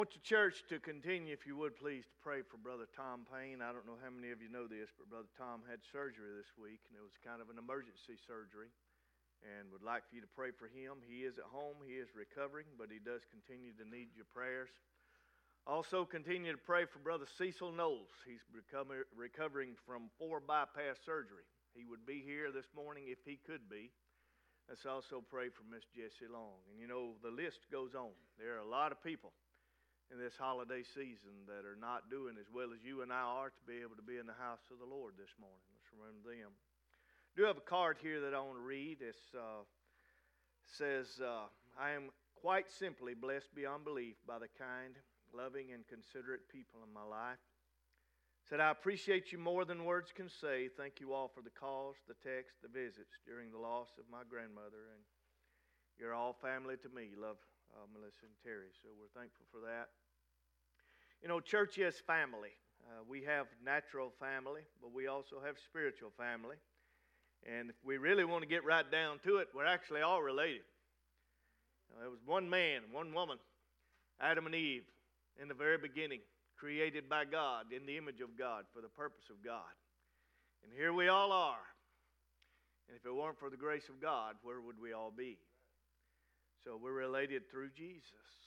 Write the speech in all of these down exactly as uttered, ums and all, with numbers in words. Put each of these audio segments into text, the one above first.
I want the church to continue, if you would please, to pray for Brother Tom Payne. I don't know how many of you know this, but Brother Tom had surgery this week, and it was kind of an emergency surgery, and would like for you to pray for him. He is at home. He is recovering, but he does continue to need your prayers. Also, continue to pray for Brother Cecil Knowles. He's recover, recovering from four bypass surgery. He would be here this morning if he could be. Let's also pray for Miss Jessie Long. And you know, the list goes on. There are a lot of people in this holiday season that are not doing as well as you and I are to be able to be in the house of the Lord this morning. Let's remember them. I do have a card here that I want to read. It uh, says, uh, I am quite simply blessed beyond belief by the kind, loving, and considerate people in my life. Said, I appreciate you more than words can say. Thank you all for the calls, the texts, the visits during the loss of my grandmother. And you're all family to me. Love uh, Melissa and Terry. So we're thankful for that. You know, church is family. Uh, we have natural family, but we also have spiritual family. And if we really want to get right down to it, we're actually all related. Uh, there was one man, one woman, Adam and Eve, in the very beginning, created by God, in the image of God, for the purpose of God. And here we all are. And if it weren't for the grace of God, where would we all be? So we're related through Jesus.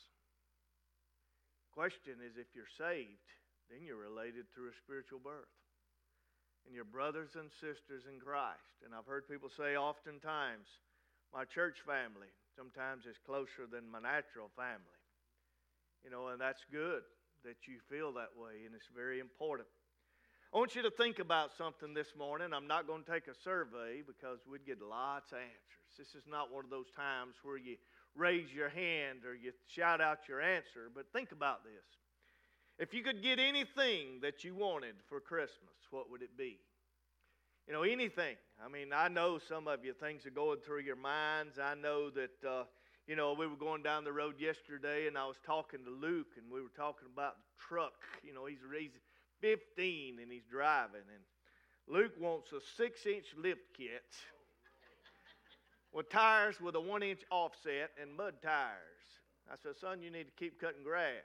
Question is, if you're saved, then you're related through a spiritual birth. And you're brothers and sisters in Christ. And I've heard people say oftentimes, my church family sometimes is closer than my natural family. You know, and that's good that you feel that way, and it's very important. I want you to think about something this morning. I'm not going to take a survey because we'd get lots of answers. This is not one of those times where you raise your hand or you shout out your answer, but think about this. If you could get anything that you wanted for Christmas, what would it be? You know, anything. I mean, I know some of you, things are going through your minds. I know that, uh, you know, we were going down the road yesterday and I was talking to Luke and we were talking about the truck. You know, he's, he's fifteen and he's driving, and Luke wants a six-inch lift kit with tires with a one-inch offset and mud tires. I said, son, you need to keep cutting grass.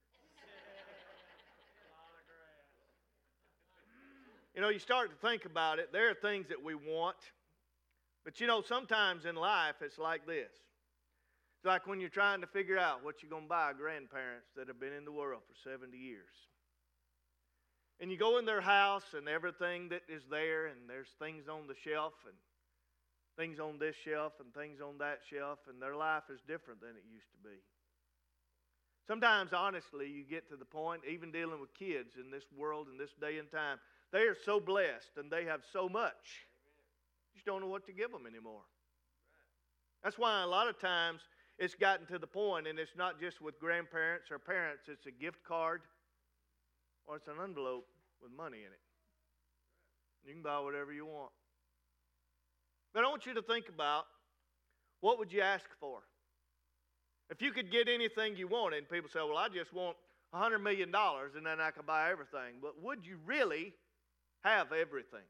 You know, you start to think about it. There are things that we want. But, you know, sometimes in life it's like this. It's like when you're trying to figure out what you're going to buy grandparents that have been in the world for seventy years. And you go in their house and everything that is there, and there's things on the shelf and things on this shelf and things on that shelf, and their life is different than it used to be. Sometimes, honestly, you get to the point, even dealing with kids in this world, in this day and time, they are so blessed and they have so much. You just don't know what to give them anymore. That's why a lot of times it's gotten to the point, and it's not just with grandparents or parents, it's a gift card or it's an envelope with money in it. You can buy whatever you want. But I want you to think about, what would you ask for? If you could get anything you wanted, and people say, well, I just want one hundred million dollars and then I can buy everything. But would you really have everything?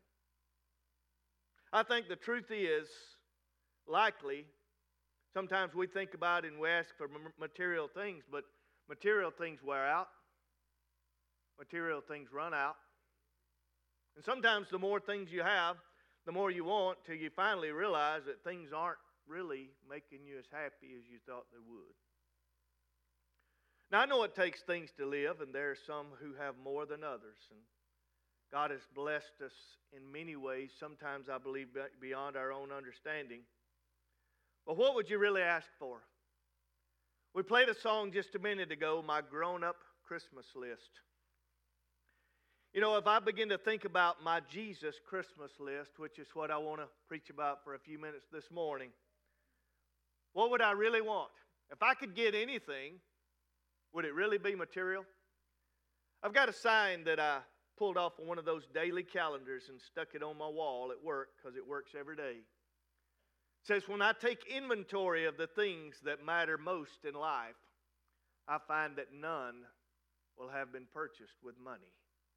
I think the truth is, likely, sometimes we think about it and we ask for material things, but material things wear out. Material things run out. And sometimes the more things you have, the more you want, till you finally realize that things aren't really making you as happy as you thought they would. Now, I know it takes things to live, and there are some who have more than others. And God has blessed us in many ways, sometimes I believe beyond our own understanding. But what would you really ask for? We played a song just a minute ago, My Grown-Up Christmas List. You know, if I begin to think about my Jesus Christmas list, which is what I want to preach about for a few minutes this morning, what would I really want? If I could get anything, would it really be material? I've got a sign that I pulled off of one of those daily calendars and stuck it on my wall at work because it works every day. It says, when I take inventory of the things that matter most in life, I find that none will have been purchased with money.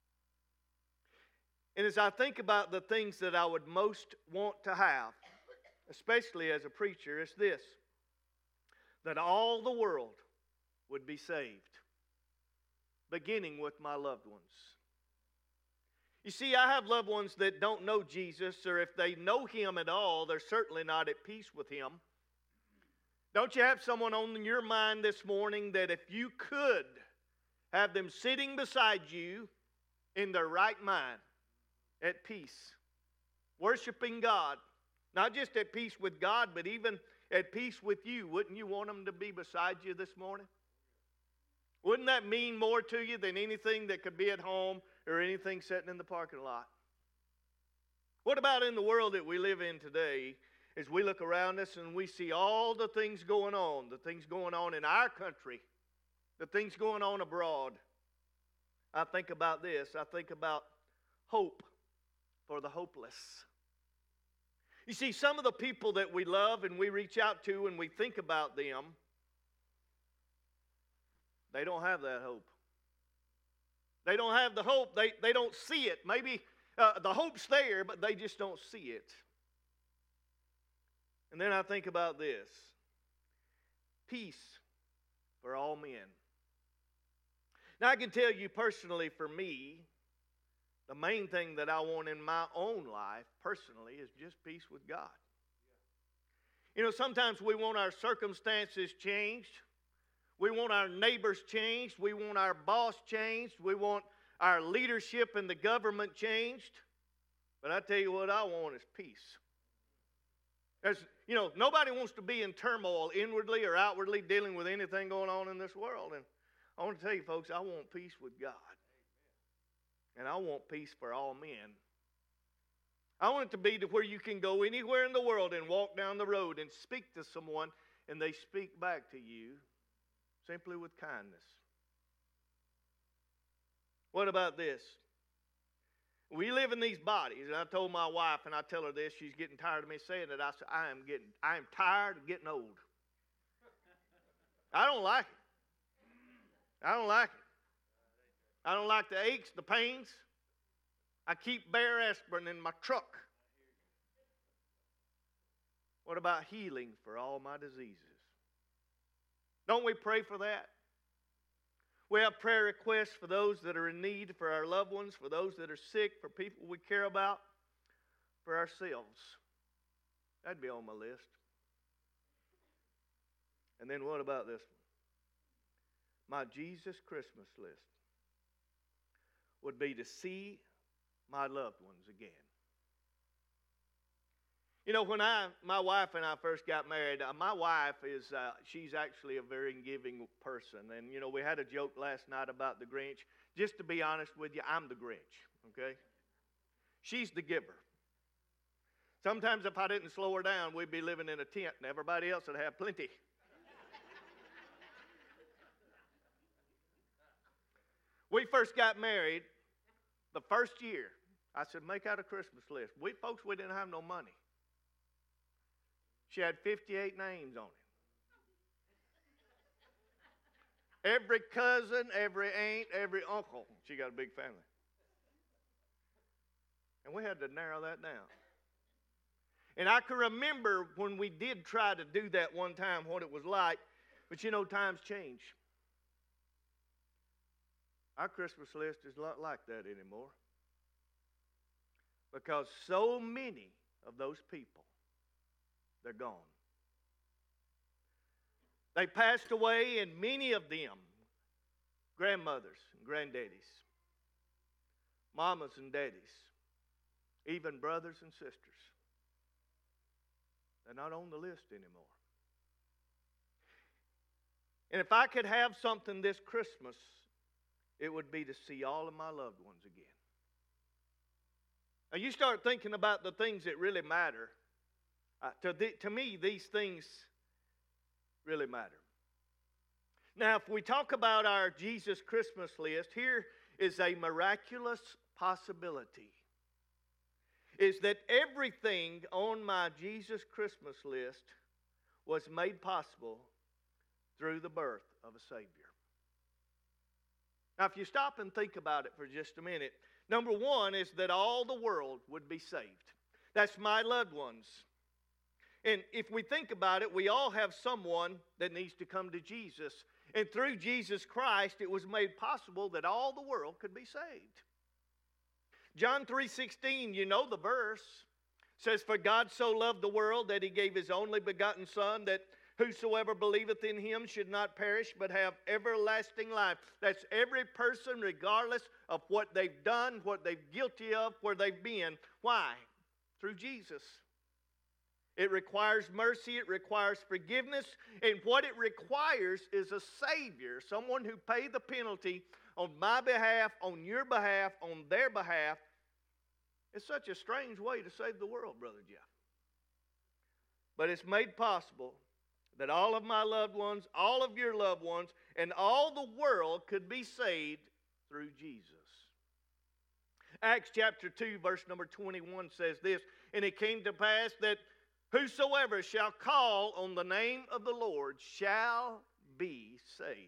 And as I think about the things that I would most want to have, especially as a preacher, it's this: that all the world would be saved. beginning with my loved ones. You see, I have loved ones that don't know Jesus, or if they know Him at all, they're certainly not at peace with Him. Don't you have someone on your mind this morning that if you could have them sitting beside you in their right mind, at peace, worshiping God, not just at peace with God, but even at peace with you, wouldn't you want them to be beside you this morning? Wouldn't that mean more to you than anything that could be at home or anything sitting in the parking lot? What about in the world that we live in today, as we look around us and we see all the things going on, the things going on in our country, the things going on abroad? I think about this. I think about hope for the hopeless. You see, some of the people that we love and we reach out to and we think about them, they don't have that hope. They don't have the hope. They, they don't see it. Maybe uh, the hope's there, but they just don't see it. And then I think about this. Peace for all men. Now, I can tell you personally, for me, the main thing that I want in my own life, personally, is just peace with God. You know, sometimes we want our circumstances changed. We want our neighbors changed. We want our boss changed. We want our leadership in the government changed. But I tell you what I want is peace. There's, you know, nobody wants to be in turmoil inwardly or outwardly dealing with anything going on in this world. And I want to tell you, folks, I want peace with God. And I want peace for all men. I want it to be to where you can go anywhere in the world and walk down the road and speak to someone and they speak back to you simply with kindness. What about this? We live in these bodies, and I told my wife, and I tell her this, she's getting tired of me saying it. I said, I am getting, I am tired of getting old. I don't like it. I don't like it. I don't like the aches, the pains. I keep Bear aspirin in my truck. What about healing for all my diseases? Don't we pray for that? We have prayer requests for those that are in need, for our loved ones, for those that are sick, for people we care about, for ourselves. That'd be on my list. And then what about this one? My Jesus Christmas list would be to see my loved ones again. You know, when I, my wife and I first got married, uh, my wife is, uh, she's actually a very giving person. And, you know, we had a joke last night about the Grinch. Just to be honest with you, I'm the Grinch, okay? She's the giver. Sometimes if I didn't slow her down, we'd be living in a tent and everybody else would have plenty. We first got married, the first year, I said, make out a Christmas list. We, folks, we didn't have no money. She had fifty-eight names on it. Every cousin, every aunt, every uncle. She got a big family. And we had to narrow that down. And I can remember when we did try to do that one time, what it was like. But you know, times change. Our Christmas list is not like that anymore. Because so many of those people, they're gone. They passed away, and many of them, grandmothers and granddaddies, mamas and daddies, even brothers and sisters, they're not on the list anymore. And if I could have something this Christmas, it would be to see all of my loved ones again. Now you start thinking about the things that really matter. Uh, to, the, to me, these things really matter. Now, if we talk about our Jesus Christmas list, here is a miraculous possibility. Is that everything on my Jesus Christmas list was made possible through the birth of a Savior. Now, if you stop and think about it for just a minute, number one is that all the world would be saved. That's my loved ones. And if we think about it, we all have someone that needs to come to Jesus And through Jesus Christ, it was made possible that all the world could be saved. John three sixteen, you know the verse, says, "For God so loved the world that he gave his only begotten Son, that whosoever believeth in him should not perish, but have everlasting life." That's every person, regardless of what they've done, what they're guilty of, where they've been. Why? Through Jesus. It requires mercy. It requires forgiveness. And what it requires is a Savior, someone who paid the penalty on my behalf, on your behalf, on their behalf. It's such a strange way to save the world, Brother Jeff. But it's made possible that all of my loved ones, all of your loved ones, and all the world could be saved through Jesus. Acts chapter two, verse number twenty-one says this, "And it came to pass that whosoever shall call on the name of the Lord shall be saved."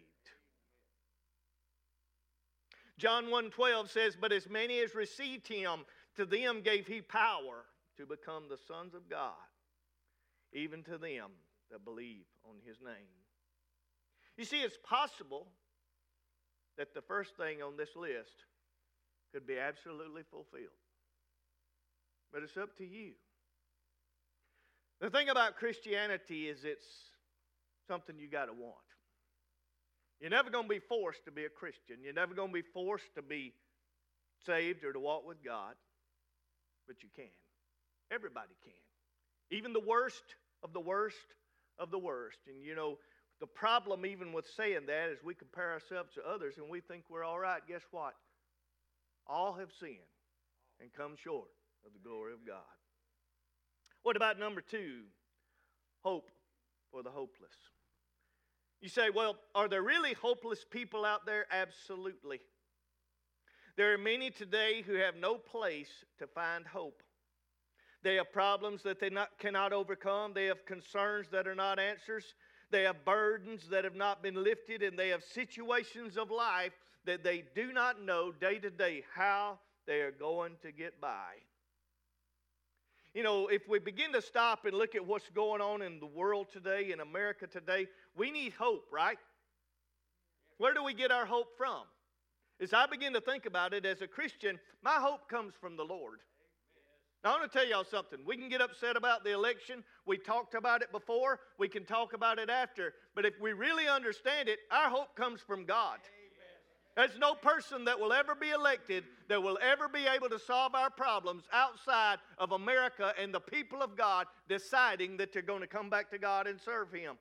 John one twelve says, "But as many as received him, to them gave he power to become the sons of God, even to them that believe on his name." You see, it's possible that the first thing on this list could be absolutely fulfilled. But it's up to you. The thing about Christianity is it's something you got to want. You're never going to be forced to be a Christian. You're never going to be forced to be saved or to walk with God. But you can. Everybody can. Even the worst of the worst of the worst. And you know, the problem even with saying that is we compare ourselves to others and we think we're all right. Guess what? All have sinned and come short of the glory of God. What about number two? Hope for the hopeless. You say, well, are there really hopeless people out there? Absolutely. There are many today who have no place to find hope. They have problems that they not, cannot overcome. They have concerns that are not answers. They have burdens that have not been lifted. And they have situations of life that they do not know day to day how they are going to get by. You know, if we begin to stop and look at what's going on in the world today, in America today, we need hope, right? Where do we get our hope from? As I begin to think about it as a Christian, my hope comes from the Lord. Now, I want to tell y'all something. We can get upset about the election. We talked about it before. We can talk about it after. But if we really understand it, our hope comes from God. There's no person that will ever be elected that will ever be able to solve our problems outside of America and the people of God deciding that they're going to come back to God and serve Him.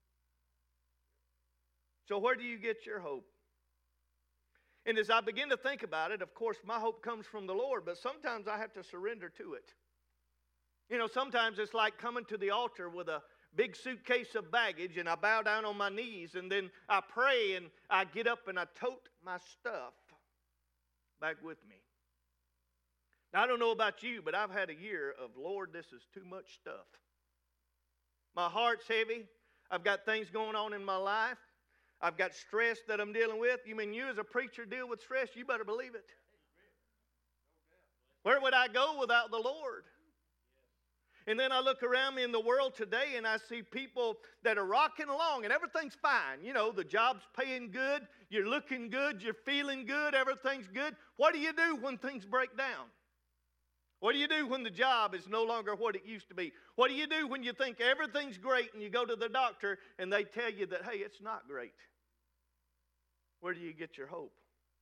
So where do you get your hope? And as I begin to think about it, of course, my hope comes from the Lord, but sometimes I have to surrender to it. You know, sometimes it's like coming to the altar with a big suitcase of baggage, and I bow down on my knees, and then I pray, and I get up and I tote my stuff back with me. Now, I don't know about you, but I've had a year of, Lord, this is too much stuff. My heart's heavy. I've got things going on in my life. I've got stress that I'm dealing with. You mean you as a preacher deal with stress? You better believe it. Where would I go without the Lord? And then I look around me in the world today and I see people that are rocking along and everything's fine. You know, the job's paying good, you're looking good, you're feeling good, everything's good. What do you do when things break down? What do you do when the job is no longer what it used to be? What do you do when you think everything's great and you go to the doctor and they tell you that, hey, it's not great? Where do you get your hope?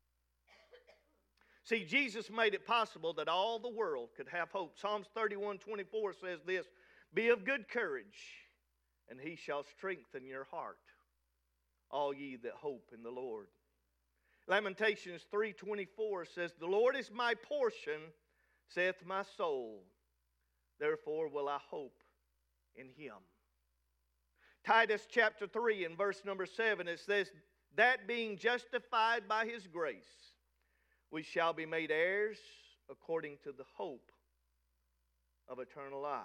See, Jesus made it possible that all the world could have hope. Psalms thirty-one twenty-four says this, "Be of good courage, and He shall strengthen your heart, all ye that hope in the Lord." Lamentations three twenty-four says, "The Lord is my portion, saith my soul, therefore will I hope in Him." Titus chapter three and verse number seven, it says, "That being justified by His grace, we shall be made heirs according to the hope of eternal life."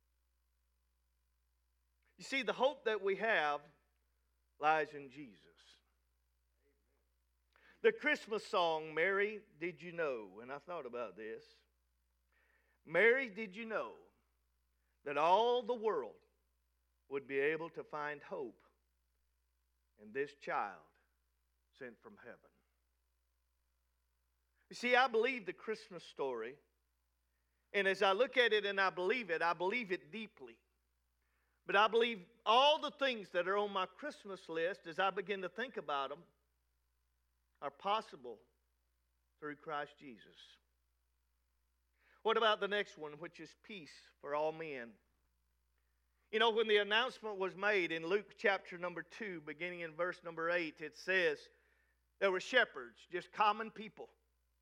You see, the hope that we have lies in Jesus. The Christmas song, "Mary, Did You Know?" And I thought about this. Mary, did you know that all the world would be able to find hope and this child sent from heaven. You see, I believe the Christmas story, and as I look at it and I believe it, I believe it deeply. But I believe all the things that are on my Christmas list, as I begin to think about them, are possible through Christ Jesus. What about the next one, which is peace for all men? You know, when the announcement was made in Luke chapter number two, beginning in verse number eight, it says there were shepherds, just common people.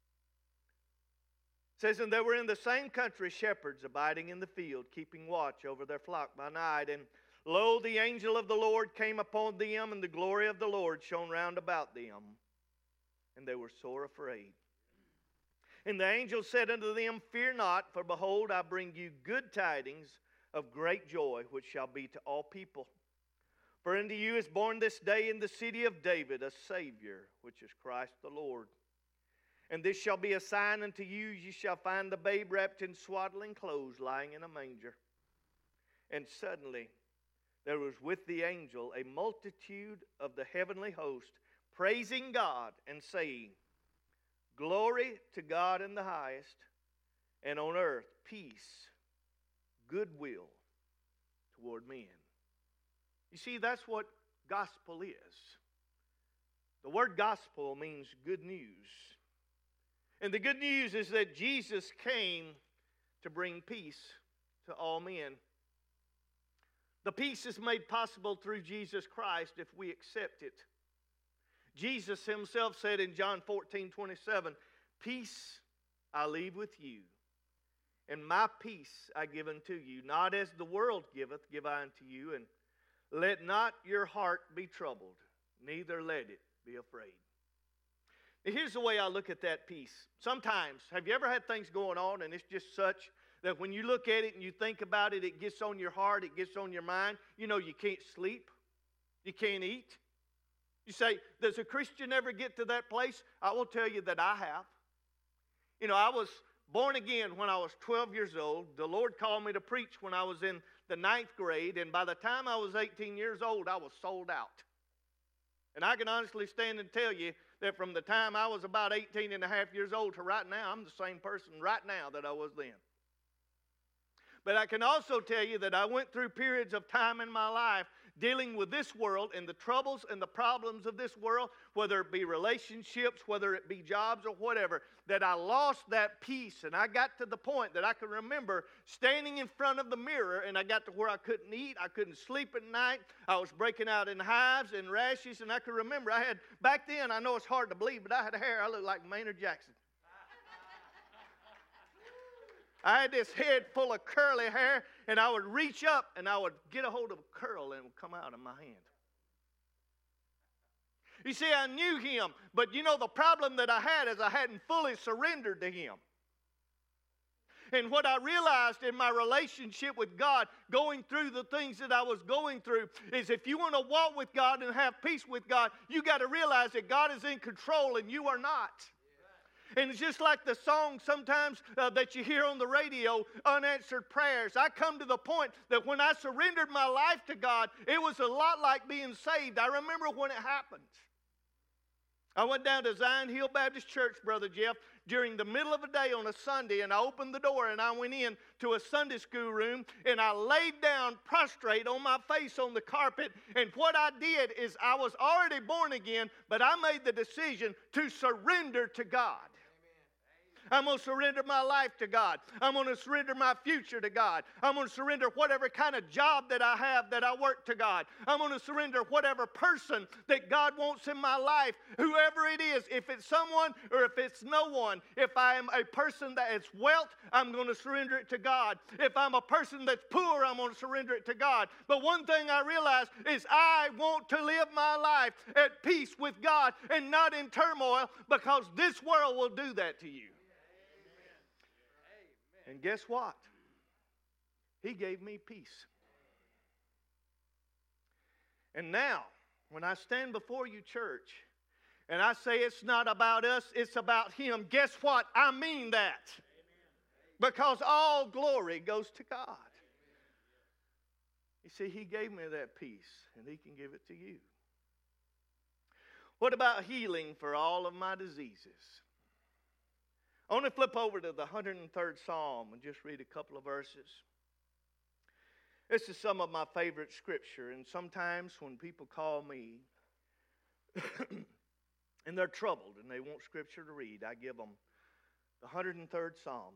It says, and they were in the same country shepherds abiding in the field, keeping watch over their flock by night. And lo, the angel of the Lord came upon them, and the glory of the Lord shone round about them. And they were sore afraid. And the angel said unto them, fear not, for behold, I bring you good tidings of great joy, which shall be to all people. For unto you is born this day in the city of David a Savior, which is Christ the Lord. And this shall be a sign unto you, ye shall find the babe wrapped in swaddling clothes, lying in a manger. And suddenly there was with the angel a multitude of the heavenly host, praising God and saying, glory to God in the highest, and on earth peace, goodwill toward men. You see, that's what gospel is. The word gospel means good news. And the good news is that Jesus came to bring peace to all men. The peace is made possible through Jesus Christ if we accept it. Jesus himself said in John fourteen twenty-seven, peace I leave with you, and my peace I give unto you. Not as the world giveth, give I unto you. And let not your heart be troubled, neither let it be afraid. Now, here's the way I look at that peace. Sometimes, have you ever had things going on and it's just such that when you look at it and you think about it, it gets on your heart, it gets on your mind. You know, you can't sleep, you can't eat. You say, does a Christian ever get to that place? I will tell you that I have. You know, I was born again when I was twelve years old. The Lord called me to preach when I was in the ninth grade, and by the time I was eighteen years old, I was sold out. And I can honestly stand and tell you that from the time I was about eighteen and a half years old to right now, I'm the same person right now that I was then. But I can also tell you that I went through periods of time in my life dealing with this world and the troubles and the problems of this world, whether it be relationships, whether it be jobs or whatever, that I lost that peace. And I got to the point that I can remember standing in front of the mirror, and I got to where I couldn't eat, I couldn't sleep at night. I was breaking out in hives and rashes, and I can remember I had, back then, I know it's hard to believe, but I had hair, I looked like Maynard Jackson. I had this head full of curly hair, and I would reach up and I would get a hold of a curl and it would come out of my hand. You see, I knew him, but you know the problem that I had is I hadn't fully surrendered to him. And what I realized in my relationship with God, going through the things that I was going through, is if you want to walk with God and have peace with God, you got to realize that God is in control and you are not. And it's just like the song sometimes uh, that you hear on the radio, unanswered prayers. I come to the point that when I surrendered my life to God, it was a lot like being saved. I remember when it happened. I went down to Zion Hill Baptist Church, Brother Jeff, during the middle of the day on a Sunday, and I opened the door and I went in to a Sunday school room, and I laid down prostrate on my face on the carpet, and what I did is I was already born again, but I made the decision to surrender to God. I'm going to surrender my life to God. I'm going to surrender my future to God. I'm going to surrender whatever kind of job that I have that I work to God. I'm going to surrender whatever person that God wants in my life, whoever it is, if it's someone or if it's no one. If I am a person that is wealth, I'm going to surrender it to God. If I'm a person that's poor, I'm going to surrender it to God. But one thing I realize is I want to live my life at peace with God and not in turmoil, because this world will do that to you. And guess what? He gave me peace. And now, when I stand before you, church, and I say it's not about us, it's about Him, guess what? I mean that. Because all glory goes to God. You see, He gave me that peace, and He can give it to you. What about healing for all of my diseases? I want to flip over to the one hundred third Psalm and just read a couple of verses. This is some of my favorite scripture, and sometimes when people call me and they're troubled and they want scripture to read, I give them the one hundred third Psalm.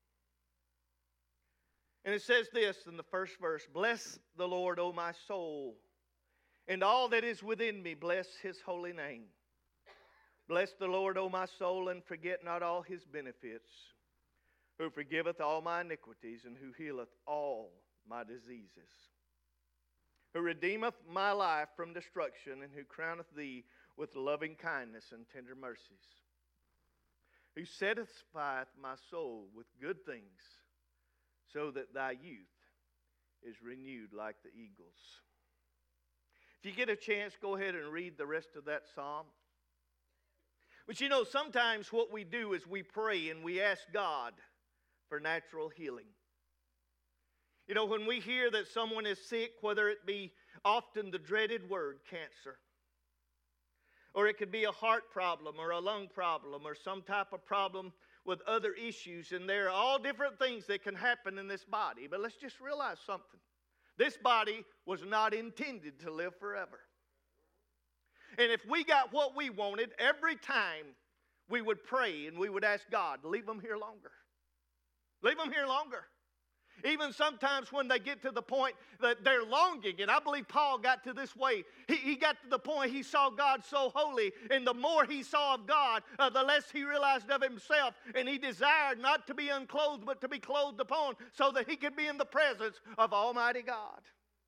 And it says this in the first verse, "Bless the Lord, O my soul, and all that is within me, bless his holy name. Bless the Lord, O my soul, and forget not all his benefits, who forgiveth all my iniquities, and who healeth all my diseases, who redeemeth my life from destruction, and who crowneth thee with loving kindness and tender mercies, who satisfieth my soul with good things, so that thy youth is renewed like the eagles." If you get a chance, go ahead and read the rest of that psalm. But you know, sometimes what we do is we pray and we ask God for natural healing. You know, when we hear that someone is sick, whether it be often the dreaded word cancer, or it could be a heart problem or a lung problem or some type of problem with other issues, and there are all different things that can happen in this body. But let's just realize something. This body was not intended to live forever. And if we got what we wanted, every time we would pray and we would ask God, leave them here longer. Leave them here longer. Even sometimes when they get to the point that they're longing, and I believe Paul got to this way. He, he got to the point he saw God so holy, and the more he saw of God, uh, the less he realized of himself, and he desired not to be unclothed, but to be clothed upon, so that he could be in the presence of Almighty God.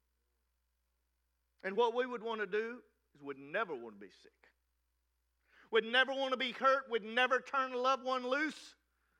And what we would want to do is we'd never want to be sick. We'd never want to be hurt. We'd never turn a loved one loose.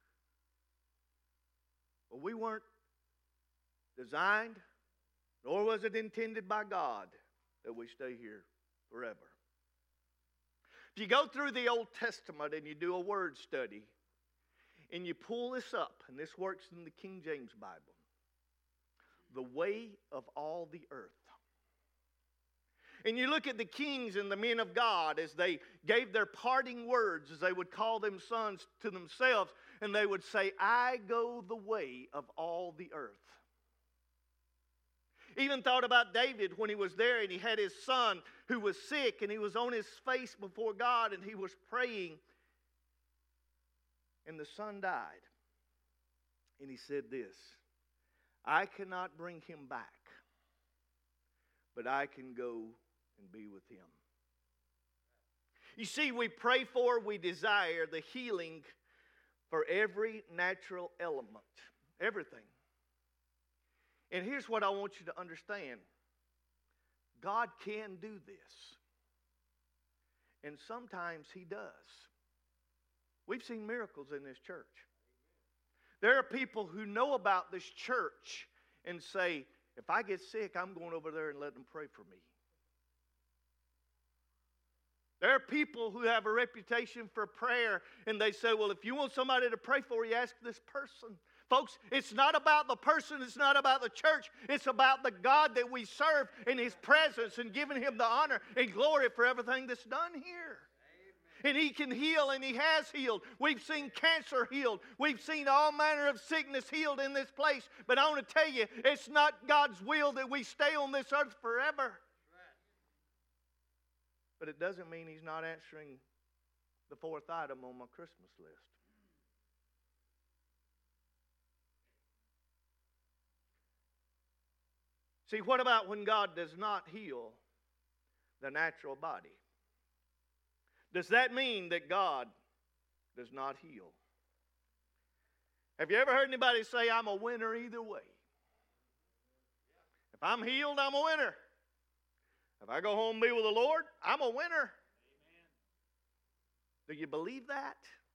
But we weren't designed, nor was it intended by God that we stay here forever. If you go through the Old Testament and you do a word study, and you pull this up, and this works in the King James Bible, the way of all the earth. And you look at the kings and the men of God as they gave their parting words, as they would call them sons to themselves, and they would say, "I go the way of all the earth." Even thought about David when he was there and he had his son who was sick, and he was on his face before God and he was praying, and the son died. And he said this, "I cannot bring him back, but I can go and be with him." You see, we pray for, we desire the healing for every natural element, everything. And here's what I want you to understand. God can do this. And sometimes he does. We've seen miracles in this church. There are people who know about this church and say, if I get sick, I'm going over there and let them pray for me. There are people who have a reputation for prayer, and they say, well, if you want somebody to pray for you, ask this person. Folks, it's not about the person, it's not about the church, it's about the God that we serve and his presence and giving him the honor and glory for everything that's done here. And he can heal, and he has healed. We've seen cancer healed. We've seen all manner of sickness healed in this place. But I want to tell you, it's not God's will that we stay on this earth forever. But it doesn't mean he's not answering the fourth item on my Christmas list. See, what about when God does not heal the natural body? Does that mean that God does not heal? Have you ever heard anybody say, I'm a winner either way? If I'm healed, I'm a winner. If I go home and be with the Lord, I'm a winner. Amen. Do you believe that?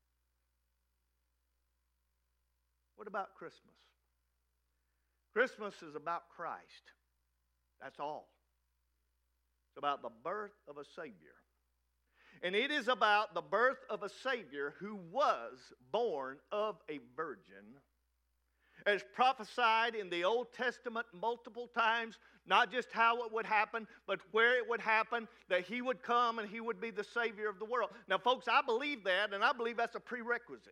What about Christmas? Christmas is about Christ. That's all. It's about the birth of a Savior. And it is about the birth of a Savior who was born of a virgin, as prophesied in the Old Testament multiple times, not just how it would happen, but where it would happen, that he would come and he would be the Savior of the world. Now, folks, I believe that, and I believe that's a prerequisite.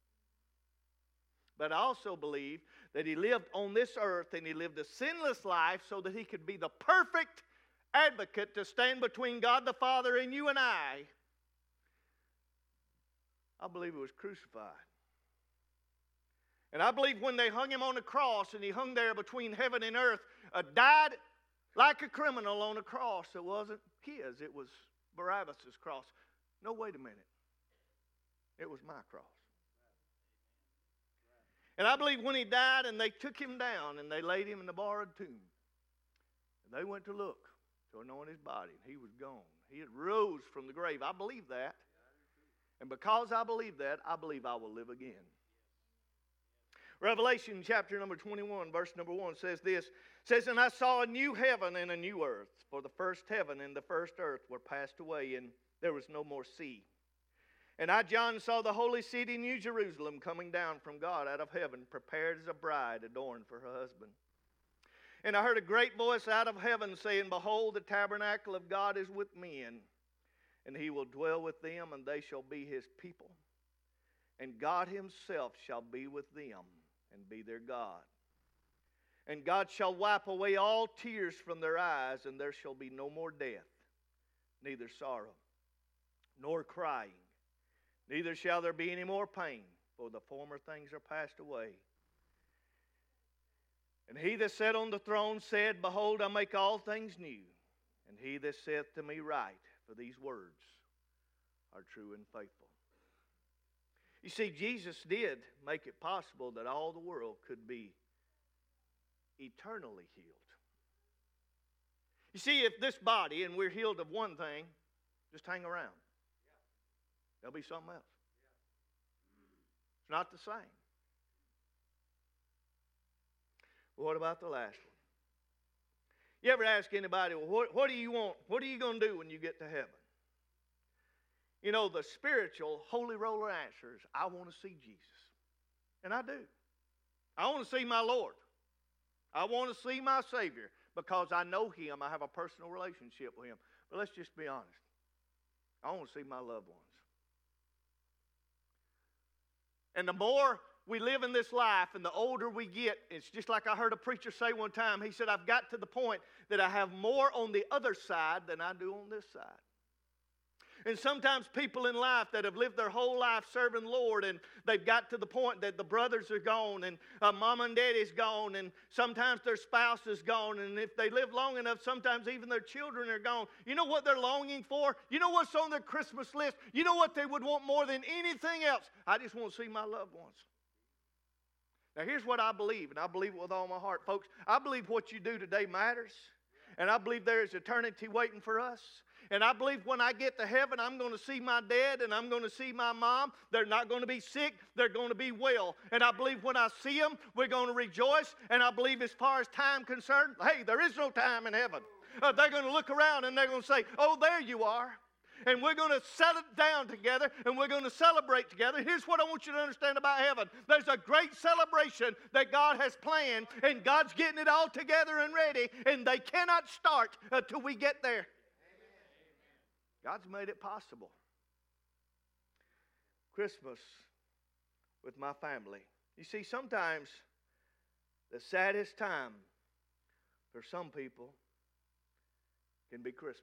But I also believe that he lived on this earth and he lived a sinless life so that he could be the perfect advocate to stand between God the Father and you and I. I believe he was crucified. And I believe when they hung him on the cross and he hung there between heaven and earth, uh, died like a criminal on a cross. It wasn't his, it was Barabbas' cross. No, wait a minute. It was my cross. And I believe when he died and they took him down and they laid him in the borrowed tomb, and they went to look to anoint his body, and he was gone. He had rose from the grave. I believe that. And because I believe that, I believe I will live again. Revelation chapter number twenty-one, verse number one says this. Says, and I saw a new heaven and a new earth. For the first heaven and the first earth were passed away, and there was no more sea. And I, John, saw the holy city, New Jerusalem, coming down from God out of heaven, prepared as a bride adorned for her husband. And I heard a great voice out of heaven saying, behold, the tabernacle of God is with men, and he will dwell with them, and they shall be his people. And God himself shall be with them, and be their God. And God shall wipe away all tears from their eyes, and there shall be no more death, neither sorrow, nor crying. Neither shall there be any more pain, for the former things are passed away. And he that sat on the throne said, behold, I make all things new. And he that saith to me, write, for these words are true and faithful. You see, Jesus did make it possible that all the world could be eternally healed. You see, if this body, and we're healed of one thing, just hang around. There'll be something else. It's not the same. Well, what about the last one? You ever ask anybody, well, what, what do you want? What are you going to do when you get to heaven? You know, the spiritual holy roller answer is, I want to see Jesus. And I do. I want to see my Lord. I want to see my Savior because I know him. I have a personal relationship with him. But let's just be honest. I want to see my loved ones. And the more we live in this life and the older we get, it's just like I heard a preacher say one time. He said, I've got to the point that I have more on the other side than I do on this side. And sometimes people in life that have lived their whole life serving the Lord, and they've got to the point that the brothers are gone, and uh, mom and daddy's gone, and sometimes their spouse is gone, and if they live long enough, sometimes even their children are gone. You know what they're longing for? You know what's on their Christmas list? You know what they would want more than anything else? I just want to see my loved ones. Now here's what I believe, and I believe it with all my heart, folks. I believe what you do today matters, and I believe there is eternity waiting for us. And I believe when I get to heaven, I'm going to see my dad and I'm going to see my mom. They're not going to be sick. They're going to be well. And I believe when I see them, we're going to rejoice. And I believe as far as time concerned, hey, there is no time in heaven. Uh, they're going to look around and they're going to say, oh, there you are. And we're going to settle down together and we're going to celebrate together. Here's what I want you to understand about heaven. There's a great celebration that God has planned, and God's getting it all together and ready, and they cannot start until we get there. God's made it possible. Christmas with my family. You see, sometimes the saddest time for some people can be Christmas.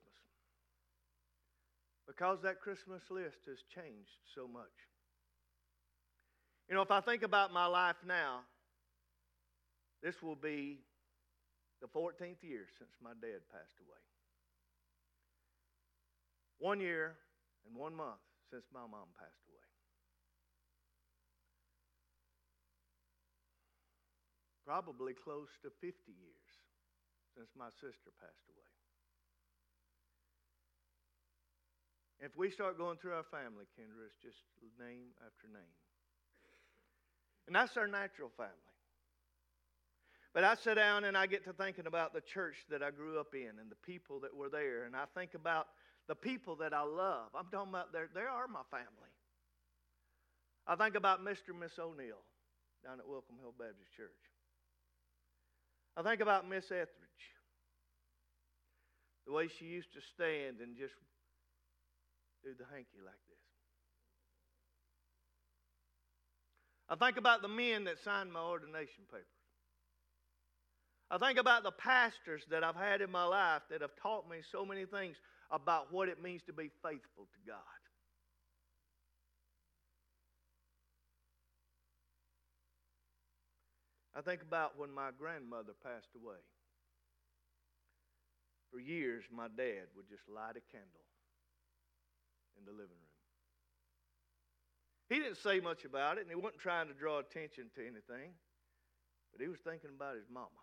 Because that Christmas list has changed so much. You know, if I think about my life now, this will be the fourteenth year since my dad passed away. One year and one month since my mom passed away. Probably close to fifty years since my sister passed away. If we start going through our family, Kendra, it's just name after name. And that's our natural family. But I sit down and I get to thinking about the church that I grew up in and the people that were there. And I think about the people that I love. I'm talking about, they they are my family. I think about Mister and Miss O'Neill. down at Welcome Hill Baptist Church. I think about Miss Etheridge, the way she used to stand and just do the hanky like this. I think about the men that signed my ordination papers. I think about the pastors that I've had in my life that have taught me so many things about what it means to be faithful to God. I think about when my grandmother passed away. For years, my dad would just light a candle in the living room. He didn't say much about it, and he wasn't trying to draw attention to anything, but he was thinking about his mama.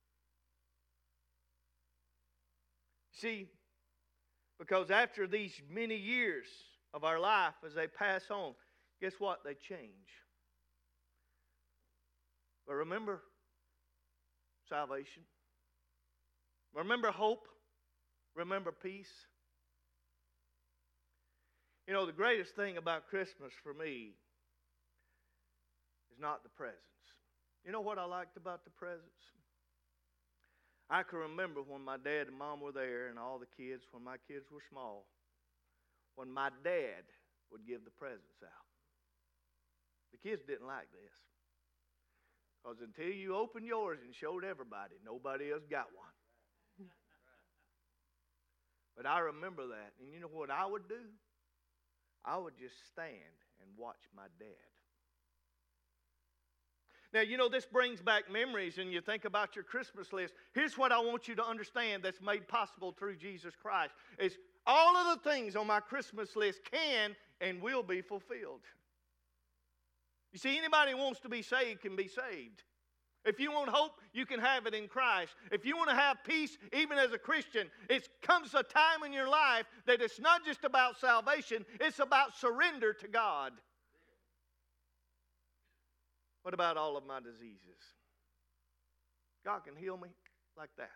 See, because after these many years of our life, as they pass on, guess what? They change. But remember salvation. Remember hope. Remember peace. You know, the greatest thing about Christmas for me is not the presents. You know what I liked about the presents? I can remember when my dad and mom were there and all the kids, when my kids were small, when my dad would give the presents out. The kids didn't like this. Because until you opened yours and showed everybody, nobody else got one. But I remember that. And you know what I would do? I would just stand and watch my dad. Now, you know, this brings back memories, and you think about your Christmas list. Here's what I want you to understand that's made possible through Jesus Christ. Is all of the things on my Christmas list can and will be fulfilled. You see, anybody who wants to be saved can be saved. If you want hope, you can have it in Christ. If you want to have peace, even as a Christian, it comes a time in your life that it's not just about salvation, it's about surrender to God. What about all of my diseases? God can heal me like that.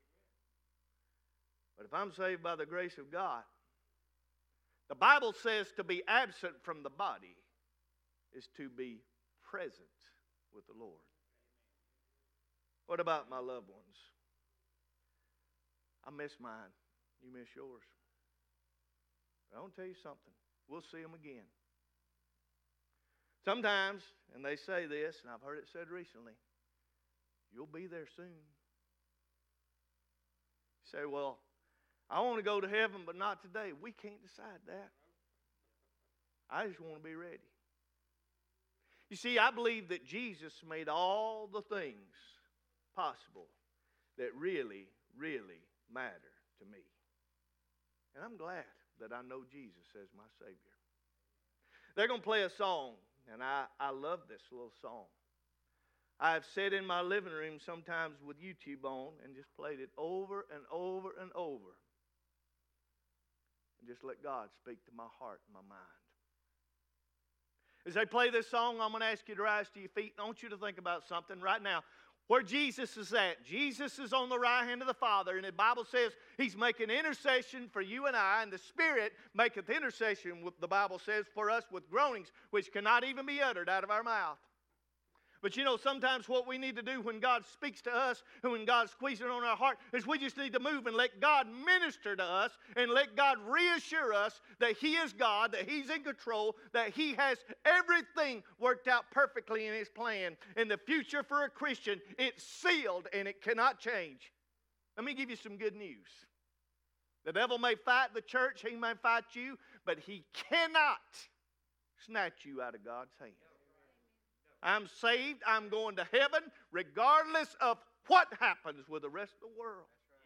But if I'm saved by the grace of God, the Bible says to be absent from the body is to be present with the Lord. What about my loved ones? I miss mine. You miss yours. But I want to tell you something. We'll see them again. Sometimes, and they say this, and I've heard it said recently, you'll be there soon. You say, well, I want to go to heaven, but not today. We can't decide that. I just want to be ready. You see, I believe that Jesus made all the things possible that really, really matter to me. And I'm glad that I know Jesus as my Savior. They're going to play a song, and I, I love this little song. I've sat in my living room sometimes with YouTube on and just played it over and over and over. And just let God speak to my heart and my mind. As they play this song, I'm going to ask you to rise to your feet. And I want you to think about something right now. Where Jesus is at. Jesus is on the right hand of the Father. And the Bible says He's making intercession for you and I. And the Spirit maketh intercession, the Bible says, for us with groanings which cannot even be uttered out of our mouth. But you know, sometimes what we need to do when God speaks to us and when God squeezes it on our heart is we just need to move and let God minister to us and let God reassure us that He is God, that He's in control, that He has everything worked out perfectly in His plan. In the future for a Christian, it's sealed and it cannot change. Let me give you some good news. The devil may fight the church, he may fight you, but he cannot snatch you out of God's hand. I'm saved. I'm going to heaven regardless of what happens with the rest of the world.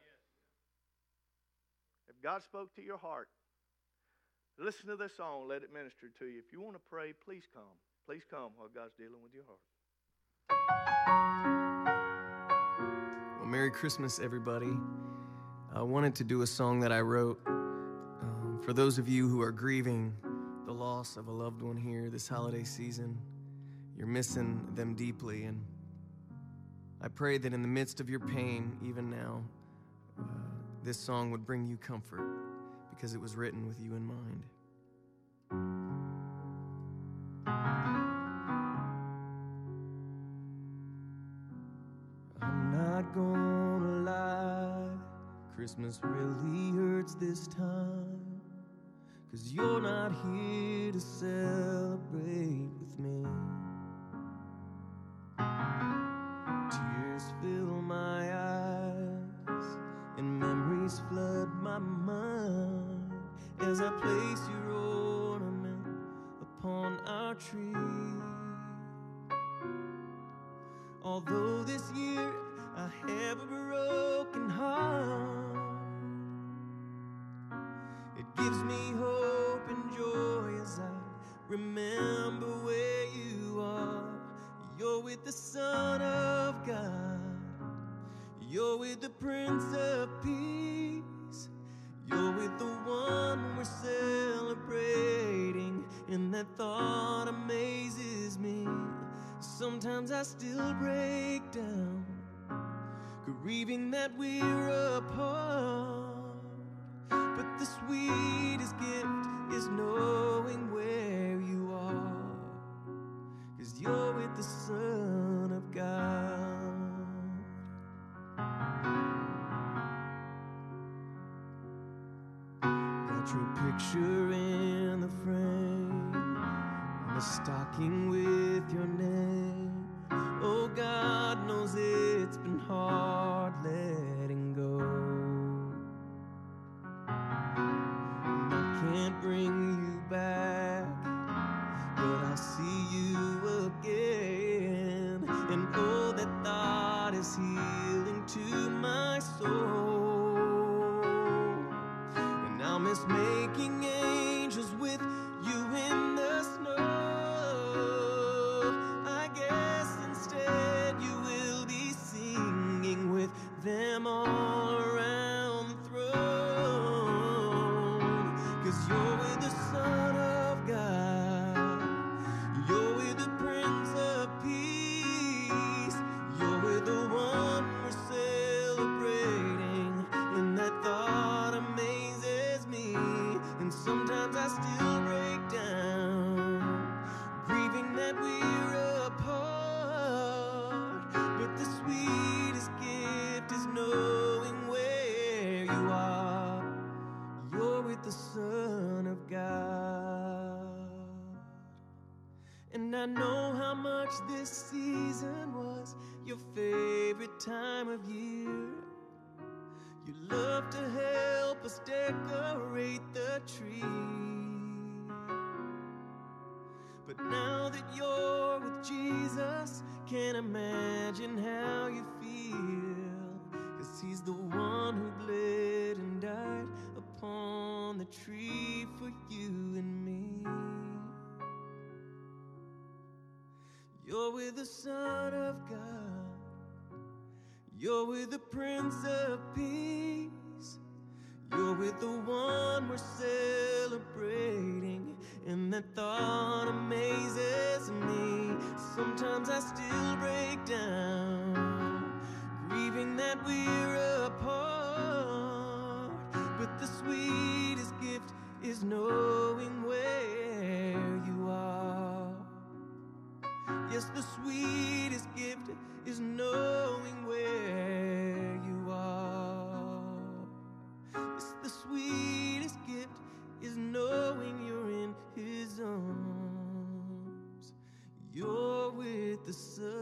If God spoke to your heart, listen to this song. Let it minister to you. If you want to pray, please come. Please come while God's dealing with your heart. Well, Merry Christmas, everybody. I wanted to do a song that I wrote um, for those of you who are grieving the loss of a loved one here this holiday season. You're missing them deeply, and I pray that in the midst of your pain, even now, uh, this song would bring you comfort because it was written with you in mind. Christmas really hurts this time, 'cause you're not here to celebrate with me. Tears fill my eyes and memories flood my mind as I place your ornament upon our tree. Although this year I have a broken heart, it gives me hope and joy as I remember where you are. You're with the Son of God, you're with the Prince of Peace, you're with the one we're celebrating, and that thought amazes me. Sometimes I still break down, grieving that we're apart, but the sweetest gift is knowing where you are, 'cause you're with the Son of God. Got your picture in the frame, and a stocking with your name. Oh, God knows it's been hard letting go, and I can't bring you back, but I'll see you again. And oh, that thought is healing to my soul. And I'll miss making angels with you in the snow. I guess instead you will be singing with them all around the throne. 'Cause you're with the Son of God, you're with the Prince of Peace, you're with the one we're celebrating, and that thought amazes me. And sometimes I still break down, grieving that we're apart, but the sweetest gift is knowing where you are. You're with the Son of God. And I know how much this season was your favorite time of year. You love to help us decorate the tree. But now that you're with Jesus, can't imagine how you feel, 'cause he's the one who bled and died upon the tree for you and me. You're with the Son of God, you're with the Prince of Peace, you're with the one we're celebrating, and that thought amazes me. Sometimes I still break down, grieving that we're apart, but the sweetest gift is knowing where you are. Yes, the sweetest gift is knowing where you are. Yes, the sweetest gift is knowing you're in his arms. You're with the Son